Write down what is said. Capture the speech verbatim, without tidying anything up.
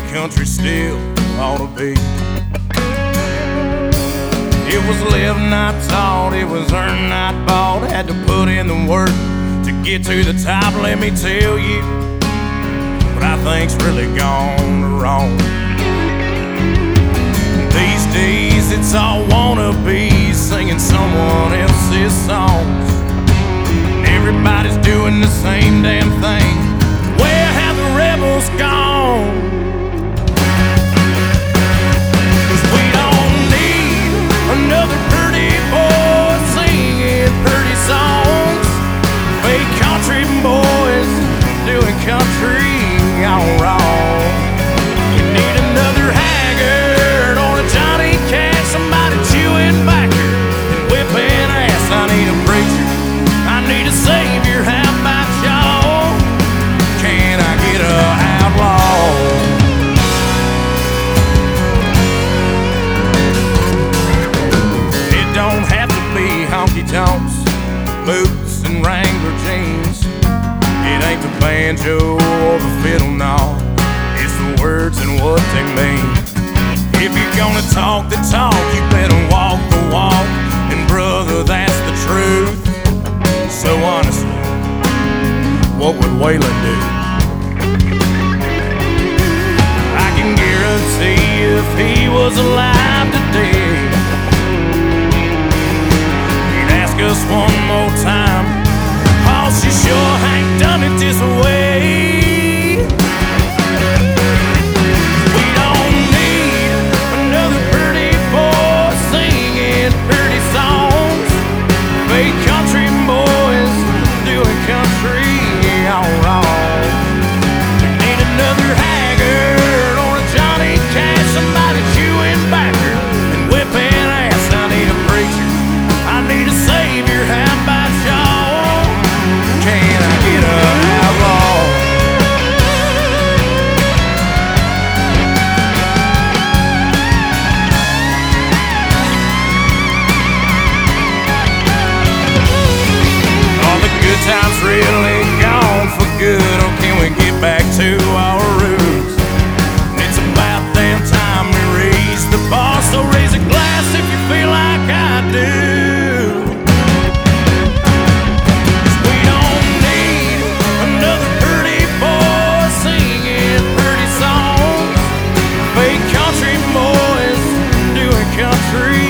country still ought to be. It was lived, not taught, it was earned, not bought. Had to put in the work to get to the top, let me tell you. But I think's really gone wrong. These days it's all wannabes singing someone else's songs. And everybody's doing the same damn thing. Where have the rebels gone? Another pretty boy singing pretty songs. Fake country boys doing country all wrong. We need another Haggard or a Johnny Cash, somebody chewing backer and whipping ass. I need a preacher, I need a savior. How about y'all? Can I get a outlaw? Don't have to be honky-tonks, boots and Wrangler jeans. It ain't the banjo or the fiddle, no. It's the words and what they mean. If you're gonna talk the talk, you better walk the walk. And brother, that's the truth. So honestly, what would Waylon do? I can guarantee if he was alive today, us one more time. Oh, she sure ain't done it this way. We don't need another pretty boy singing pretty songs. Fake country boys doing country all wrong. We need another Haggard or a Johnny Cash, somebody chewing backer and whipping ass. I need a preacher, I need a savior. How about y'all? Can I get an outlaw? Are the good times really gone for good, or can we get back to our roots? It's about damn time we raise the bar, so raise a glass if you feel like I do. Country